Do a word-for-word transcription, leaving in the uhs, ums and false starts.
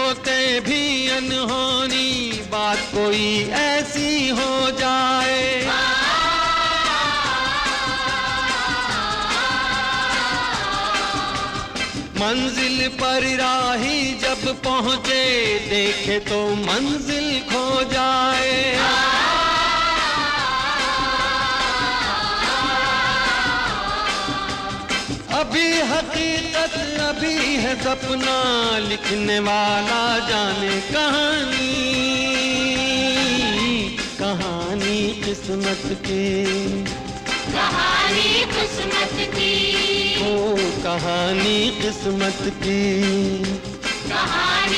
सोते भी अनहोनी बात कोई ऐसी हो जाए। मंजिल पर राही जब पहुंचे देखे तो मंजिल खो जाए। अभी हकीकत अभी है सपना लिखने वाला जाने कहानी, कहानी किस्मत की, कहानी किस्मत की, ओ कहानी किस्मत की, कहानी